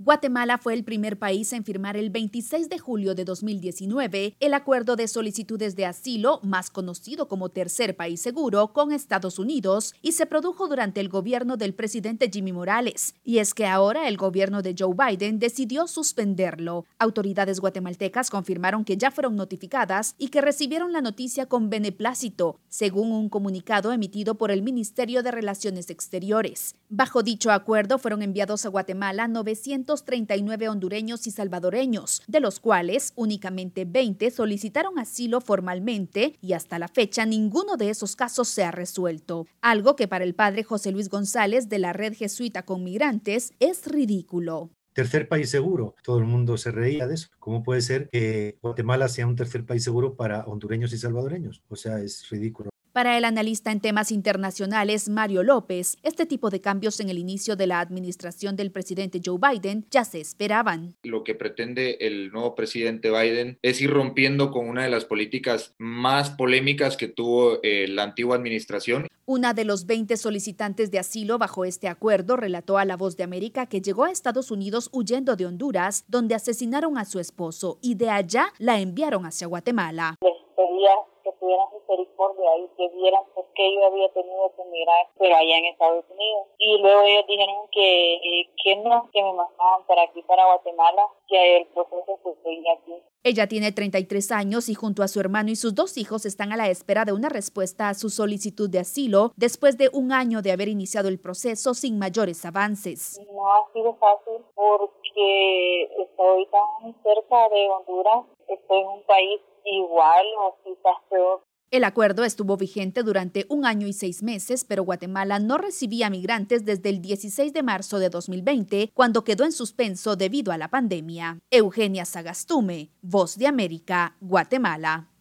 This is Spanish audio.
Guatemala fue el primer país en firmar el 26 de julio de 2019 el acuerdo de solicitudes de asilo, más conocido como Tercer País Seguro, con Estados Unidos, y se produjo durante el gobierno del presidente Jimmy Morales. Y es que ahora el gobierno de Joe Biden decidió suspenderlo. Autoridades guatemaltecas confirmaron que ya fueron notificadas y que recibieron la noticia con beneplácito, según un comunicado emitido por el Ministerio de Relaciones Exteriores. Bajo dicho acuerdo fueron enviados a Guatemala 939 hondureños y salvadoreños, de los cuales únicamente 20 solicitaron asilo formalmente y hasta la fecha ninguno de esos casos se ha resuelto. Algo que para el padre José Luis González de la Red Jesuita con Migrantes es ridículo. Tercer país seguro, todo el mundo se reía de eso. ¿Cómo puede ser que Guatemala sea un tercer país seguro para hondureños y salvadoreños? O sea, es ridículo. Para el analista en temas internacionales Mario López, este tipo de cambios en el inicio de la administración del presidente Joe Biden ya se esperaban. Lo que pretende el nuevo presidente Biden es ir rompiendo con una de las políticas más polémicas que tuvo la antigua administración. Una de los 20 solicitantes de asilo bajo este acuerdo relató a La Voz de América que llegó a Estados Unidos huyendo de Honduras, donde asesinaron a su esposo, y de allá la enviaron hacia Guatemala. Que tuvieran misericordia y que vieran por qué yo había tenido que emigrar, pero allá en Estados Unidos. Y luego ellos dijeron que no, que me mandaban para aquí, para Guatemala, que el proceso se seguía aquí. Ella tiene 33 años y junto a su hermano y sus 2 hijos están a la espera de una respuesta a su solicitud de asilo después de un año de haber iniciado el proceso sin mayores avances. No ha sido fácil porque estoy tan cerca de Honduras, estoy en un país igual o quizás peor. El acuerdo estuvo vigente durante 1 año y 6 meses, pero Guatemala no recibía migrantes desde el 16 de marzo de 2020, cuando quedó en suspenso debido a la pandemia. Eugenia Sagastume, Voz de América, Guatemala.